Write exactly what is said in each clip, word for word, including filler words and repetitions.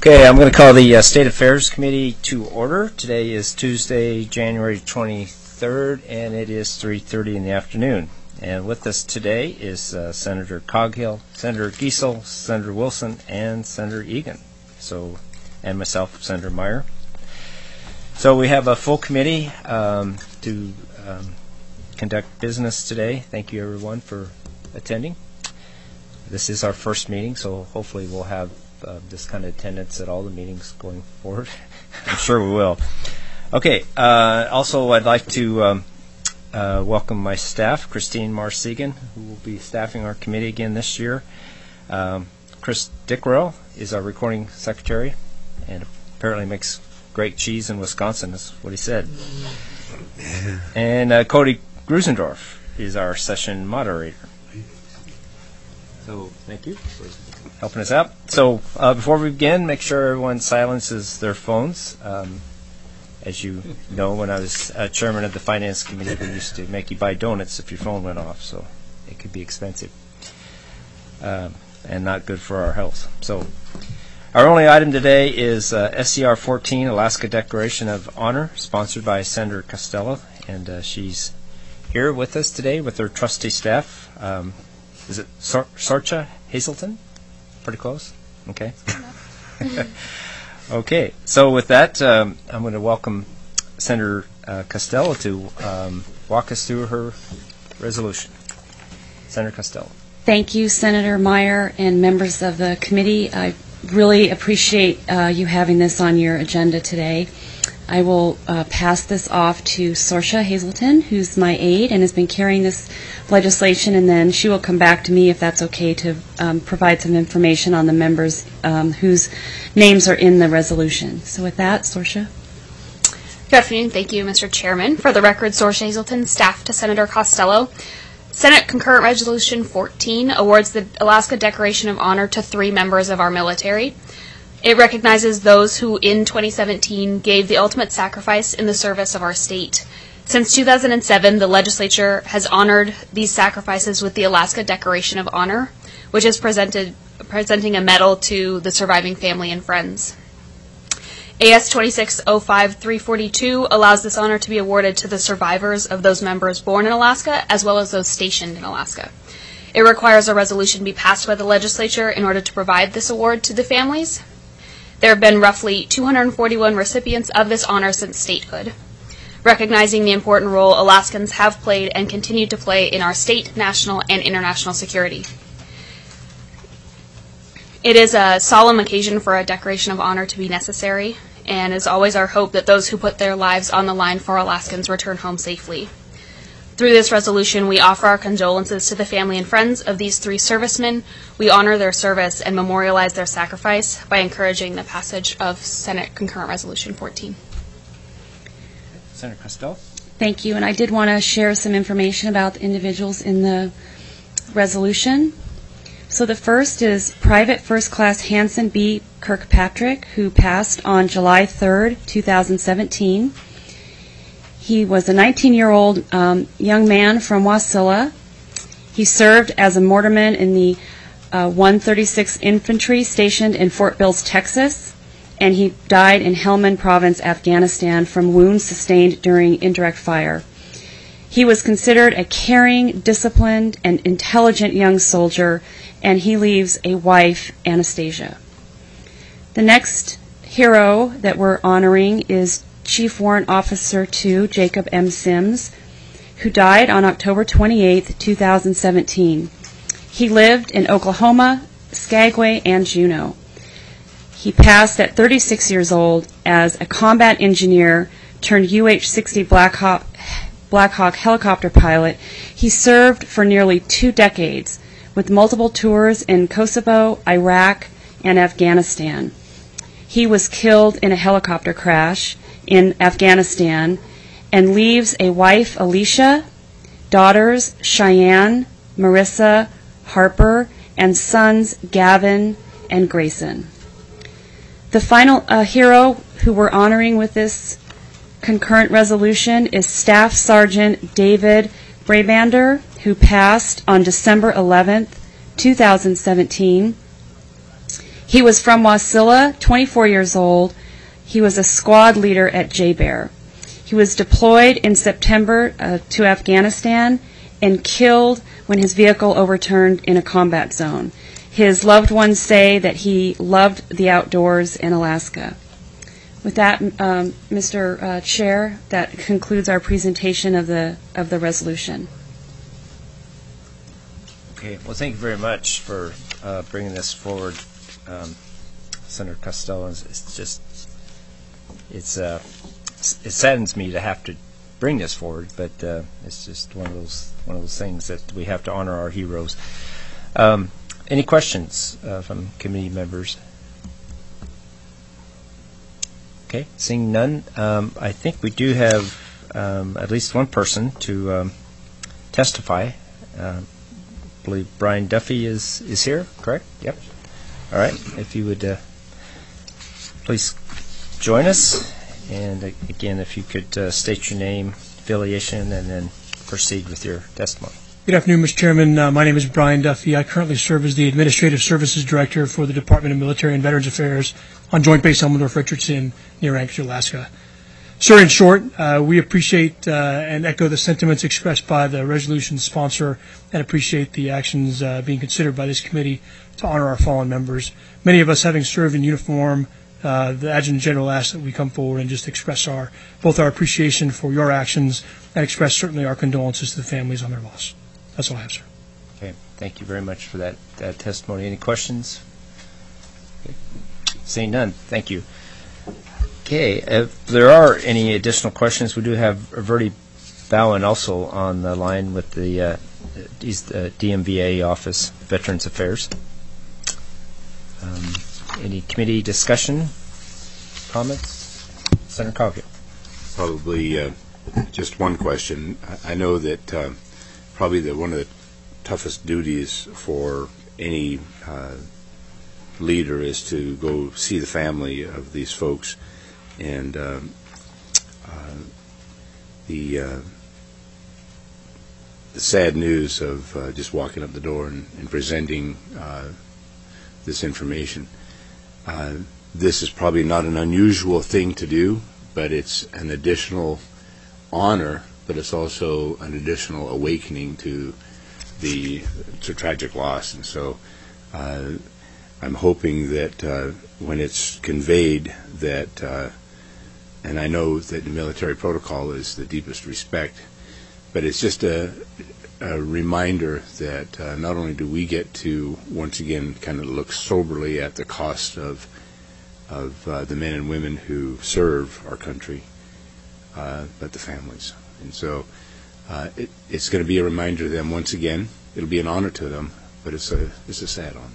Okay, I'm going to call the uh, State Affairs Committee to order. Today is Tuesday, January twenty-third, and it is three thirty in the afternoon. And with us today is uh, Senator Coghill, Senator Giesel, Senator Wilson, and Senator Egan. So, and myself, Senator Meyer. So we have a full committee um, to um, conduct business today. Thank you, everyone, for attending. This is our first meeting, so hopefully we'll have uh, this kind of attendance at all the meetings going forward. I'm sure we will. Okay. Uh, also, I'd like to um, uh, welcome my staff, Christine Marsegan, who will be staffing our committee again this year. Um, Chris Dickrell is our recording secretary, and apparently makes great cheese in Wisconsin, is what he said. And uh, Cody Grusendorf is our session moderator. So thank you for helping us out. So uh, before we begin, make sure everyone silences their phones. Um, as you know, when I was uh, chairman of the Finance Committee, we used to make you buy donuts if your phone went off, so it could be expensive um, and not good for our health. So our only item today is uh, S C R fourteen, Alaska Declaration of Honor, sponsored by Senator Costello, and uh, she's here with us today with her trusty staff. Um, Is it Sor- Sorcha Hazelton? Pretty close? Okay. Okay. So with that, um, I'm going to welcome Senator uh, Costello to um, walk us through her resolution. Senator Costello. Thank you, Senator Meyer and members of the committee. I really appreciate uh, you having this on your agenda today. I will uh, pass this off to Sorcha Hazelton, who's my aide and has been carrying this legislation, and then she will come back to me, if that's okay, to um, provide some information on the members um, whose names are in the resolution. So with that, Sorcha. Good afternoon. Thank you, Mister Chairman. For the record, Sorcha Hazelton, staff to Senator Costello. Senate Concurrent Resolution fourteen awards the Alaska Declaration of Honor to three members of our military. It recognizes those who, in twenty seventeen, gave the ultimate sacrifice in the service of our state. Since two thousand seven, the legislature has honored these sacrifices with the Alaska Declaration of Honor, which is presented, presenting a medal to the surviving family and friends. A S twenty-six oh five three forty-two allows this honor to be awarded to the survivors of those members born in Alaska, as well as those stationed in Alaska. It requires a resolution be passed by the legislature in order to provide this award to the families. There have been roughly two hundred forty-one recipients of this honor since statehood, recognizing the important role Alaskans have played and continue to play in our state, national, and international security. It is a solemn occasion for a declaration of honor to be necessary, and is always our hope that those who put their lives on the line for Alaskans return home safely. Through this resolution, we offer our condolences to the family and friends of these three servicemen. We honor their service and memorialize their sacrifice by encouraging the passage of Senate Concurrent Resolution fourteen. Senator Costello. Thank you, and I did want to share some information about the individuals in the resolution. So the first is Private First Class Hanson B. Kirkpatrick, who passed on July third, two thousand seventeen. He was a nineteen-year-old um, young man from Wasilla. He served as a mortarman in the uh, one thirty-sixth Infantry stationed in Fort Bills, Texas, and he died in Helmand Province, Afghanistan, from wounds sustained during indirect fire. He was considered a caring, disciplined, and intelligent young soldier, and he leaves a wife, Anastasia. The next hero that we're honoring is Chief Warrant Officer two, Jacob M. Sims, who died on October twenty-eighth, two thousand seventeen. He lived in Oklahoma, Skagway, and Juneau. He passed at thirty-six years old as a combat engineer turned U H sixty Black Hawk, Black Hawk helicopter pilot. He served for nearly two decades with multiple tours in Kosovo, Iraq, and Afghanistan. He was killed in a helicopter crash in Afghanistan and leaves a wife, Alicia, daughters, Cheyenne, Marissa, Harper, and sons, Gavin and Grayson. The final uh, hero who we're honoring with this concurrent resolution is Staff Sergeant David Brabander, who passed on December eleventh, two thousand seventeen. He was from Wasilla, twenty-four years old. He was a squad leader at J-Bear. He was deployed in September uh, to Afghanistan and killed when his vehicle overturned in a combat zone. His loved ones say that he loved the outdoors in Alaska. With that, um, Mister Uh, Chair, that concludes our presentation of the of the resolution. Okay. Well, thank you very much for uh, bringing this forward, um, Senator Costello. It's, it's just it's uh, it saddens me to have to bring this forward, but uh, it's just one of those one of those things that we have to honor our heroes. Um, any questions uh, from committee members? Okay, seeing none, um, I think we do have um, at least one person to um, testify. Uh, I believe Brian Duffy is, is here, correct? Yep. All right, if you would uh, please join us. And uh, again, if you could uh, state your name, affiliation, and then proceed with your testimony. Good afternoon, Mister Chairman. Uh, my name is Brian Duffy. I currently serve as the Administrative Services Director for the Department of Military and Veterans Affairs on Joint Base Elmendorf-Richardson near Anchorage, Alaska. Sir, in short, uh, we appreciate uh, and echo the sentiments expressed by the resolution sponsor and appreciate the actions uh, being considered by this committee to honor our fallen members. Many of us having served in uniform, uh, the Adjutant General asked that we come forward and just express our both our appreciation for your actions and express certainly our condolences to the families on their loss. That's all I have, sir. Okay, thank you very much for that, that testimony. Any questions? Okay. Seeing none, thank you. Okay, if there are any additional questions, we do have Verdi Bowen also on the line with the uh, he's the D M V A Office, Veterans Affairs. Um, any committee discussion, comments? Senator Coghill. Probably uh, just one question. I, I know that uh, probably the, one of the toughest duties for any uh, leader is to go see the family of these folks. And um, uh, the uh, the sad news of uh, just walking up the door and, and presenting uh, this information. Uh, this is probably not an unusual thing to do, but it's an additional honor, but it's also an additional awakening to the to tragic loss. And so uh, I'm hoping that uh, when it's conveyed that uh, and I know that the military protocol is the deepest respect, but it's just a, a reminder that uh, not only do we get to once again kind of look soberly at the cost of of uh, the men and women who serve our country, uh, but the families. And so uh, it, it's going to be a reminder to them once again. It'll be an honor to them, but it's a it's a sad honor.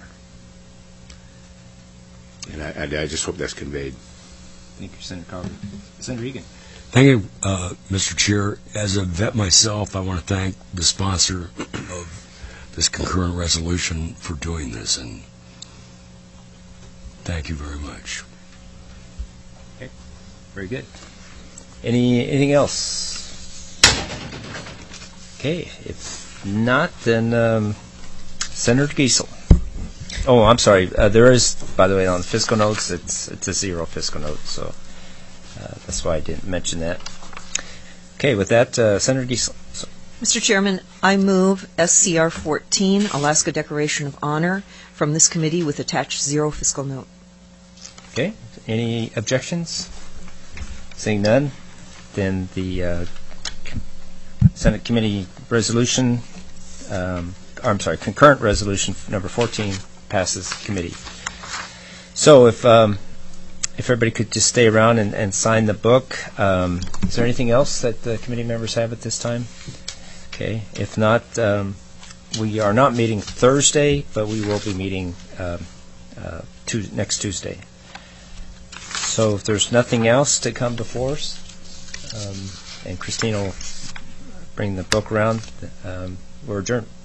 And I, I, I just hope that's conveyed. Thank you, Senator Coghill. Senator Egan. Thank you, uh, Mister Chair. As a vet myself, I want to thank the sponsor of this concurrent resolution for doing this, and thank you very much. Okay, very good. Any anything else? Okay, if not, then um, Senator Giesel. Oh, I'm sorry. Uh, there is, by the way, on the fiscal notes, it's it's a zero fiscal note, so uh, that's why I didn't mention that. Okay, with that, uh, Senator Giesel. So. Mister Chairman, I move S C R fourteen, Alaska Declaration of Honor, from this committee with attached zero fiscal note. Okay. Any objections? Seeing none, then the uh, com- Senate Committee Resolution, um, or I'm sorry, concurrent resolution number fourteen passes committee. So if um, if everybody could just stay around and, and sign the book. Um, is there anything else that the committee members have at this time? Okay. If not, um, we are not meeting Thursday, but we will be meeting uh, uh, to, next Tuesday. So if there's nothing else to come before us, um, and Christine will bring the book around, um, we're adjourned.